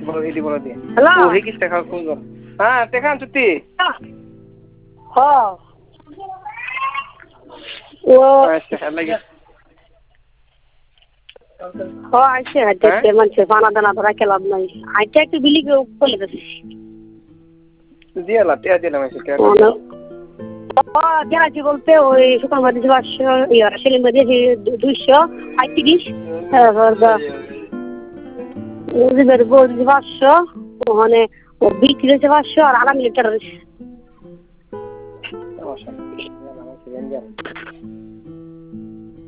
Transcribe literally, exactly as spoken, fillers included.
বলো হিদি বলো দিয়ে হ্যালো ও হি কি টাকা কোন হ্যাঁ টাকা চুক্তি হ্যাঁ ও আচ্ছা লাগে হ্যাঁ আইছে হাইতে মানুষের পানা দানা ধরা খেলাম নাই আইটা একটু বিলি করে দিছি দিয়ে লা টিয়া দিলাম এসে টিয়া দিয়েছি বলতে ওই শুকান মাঝে পাঁচশো ইয়া সেলিম মাঝে দুইশো পঁয়ত্রিশ ওদের বলছি পাঁচশো ওখানে ও বিক্রি হয়েছে পাঁচশো আর আগামী লিটার হয়েছে